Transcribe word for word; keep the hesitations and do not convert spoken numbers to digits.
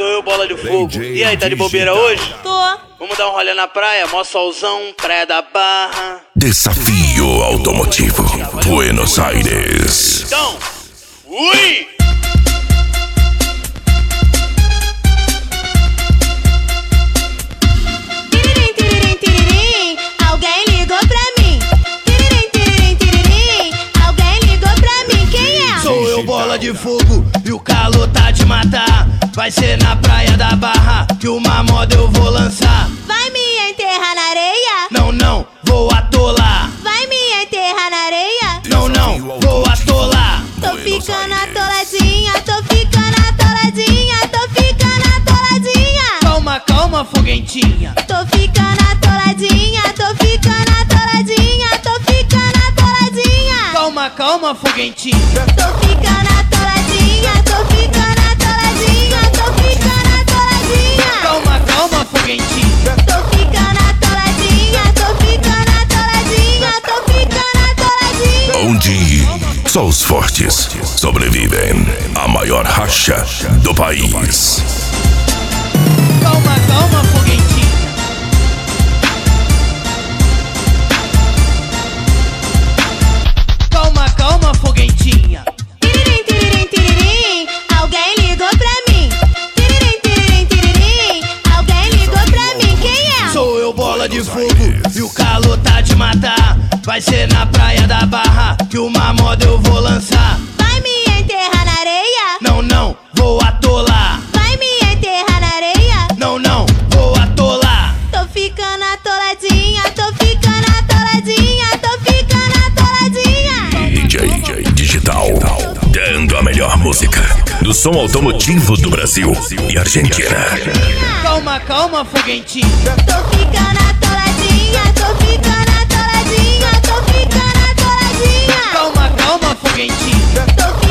Sou eu, Bola de Fogo. E aí, tá de bobeira hoje? Tô. Vamos dar um rolê na praia, mó solzão, praia da Barra. Desafio Automotivo, Buenos Aires. Então, fui! Tiririm, tiririm, tiririm, alguém ligou pra mim. Tiririm, tiririm, tiririm, alguém ligou pra mim. Quem é? Sou eu, Bola de Fogo, e o calor tá de matar. Vai ser na praia da Barra que uma moda eu vou lançar. Vai me enterrar na areia? Não, não, vou atolar. Vai me enterrar na areia? Não, não, vou atolar. Tô ficando atoladinha, tô ficando atoladinha, tô ficando atoladinha. Calma, calma, foguentinha. Tô ficando atoladinha, tô ficando atoladinha, tô ficando atoladinha. Calma, calma, foguentinha. Tô ficando atoladinha, tô ficando atoladinha, tô ficando atoladinha. Calma, calma, foguentinha. Tô ficando atoladinha, tô ficando atoladinha, tô ficando atoladinha. Onde só os fortes sobrevivem. A maior racha do país. Calma, calma, foguentinha. Calma, calma, foguentinha. Tiririm, tiririm, tiririm, alguém ligou pra mim. Tiririm, tiririm, tiririm, alguém ligou pra mim. Quem é? Sou eu, Bola de Fogo, e o calor tá de matar. Vai ser na praia da Barra que uma moda eu vou lançar. Vai me enterrar na areia? Não, não, vou atolar. Vai me enterrar na areia? Não, não, vou atolar. Tô ficando atoladinha, tô ficando atoladinha, tô ficando atoladinha. D J, D J Digital, dando a melhor música do som automotivo do Brasil e Argentina. Calma, calma, foguentinha. Tô ficando atoladinha, tô ficando atoladinha, tô ficando atoladinha. Calma, calma, foguentinha. Tô